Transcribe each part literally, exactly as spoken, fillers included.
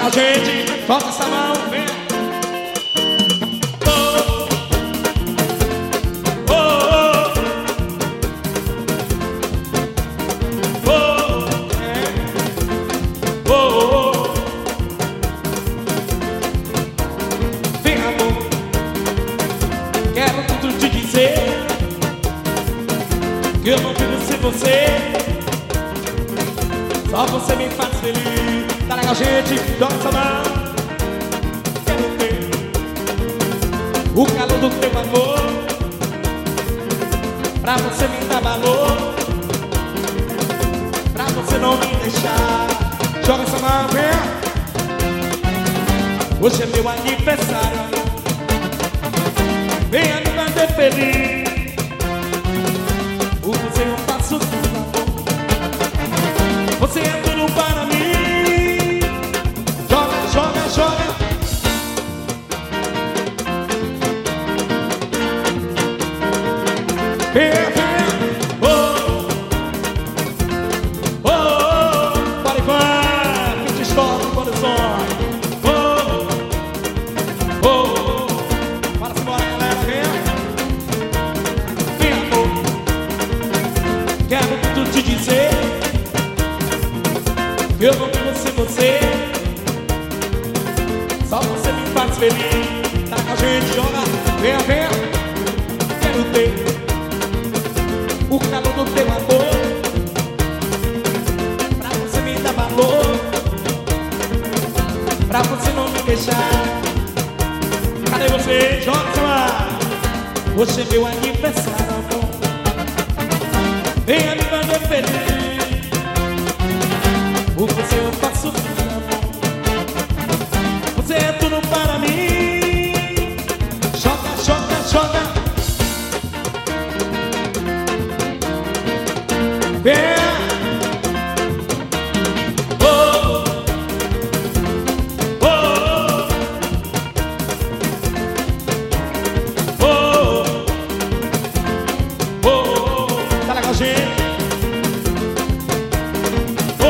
legal, gente. Toca essa mão, vem. Que eu não vivo sem você, só você me faz feliz. Tá legal, gente, joga essa mão. Quero ter o calor do teu amor, pra você me dar valor, pra você não me deixar. Joga essa mão, vem. Hoje é meu aniversário, venha me fazer feliz. Por você eu faço tudo, amor. Você é tudo para mim. Joga, joga, joga. Vem, vem. Oh, oh, oh. Para igual, que te estoura o coração. Oh, oh, oh. Para-se embora, galera, vem. Vem, amor. Quero tudo te dizer, eu não vivo sem você, só você me faz feliz. Tá com a gente, joga. Vem, vem. Quero ter o calor do teu amor, pra você me dar valor, pra você não me deixar. Cadê você? Joga essa mão. Hoje é meu aniversário, amor. Venha me fazer feliz. Por você eu faço tudo, amor. Você é tudo para mim. Joga, joga, joga. Vem. Oh, oh, oh, oh, oh. Tá legal, gente. Oh,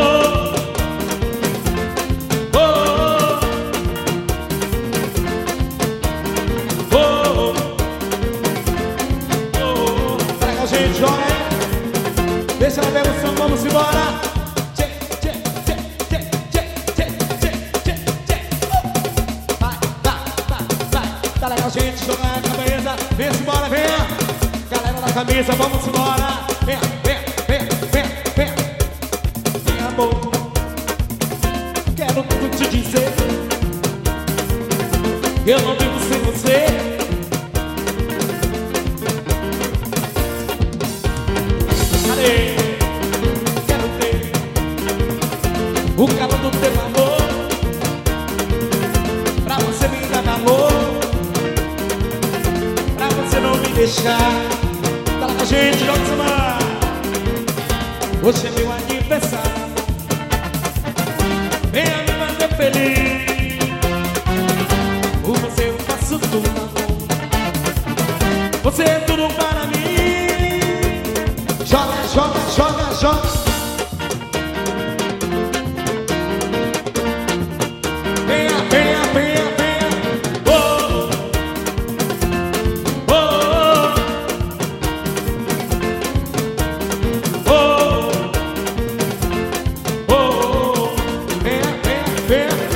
oh, oh, oh. Tá legal, gente, joga. Deixa ela ver o som, vamos embora. Tchê, tchê, tchê, tchê, tchê, tchê, tchê, tchê, tchê. Vai, vai, vai, vai. Tá legal, gente, joga a cabeça. Vem embora, vem. Galera da camisa, vamos embora. Vem, vem, vem, vem, vem. Vem, amor, quero tudo te dizer, eu não vivo sem você. Cadê? Quero ter o calor do teu amor, pra você me dar valor, pra você não me deixar. Tá legal, gente, joga essa mão. Hoje é meu aniversário, venha me fazer feliz. Por você eu faço tudo, amor. Você é tudo para mim. Joga, joga, joga, joga. Venha, venha, venha, venha. Oh, oh, oh, oh, oh. Venha, venha, venha.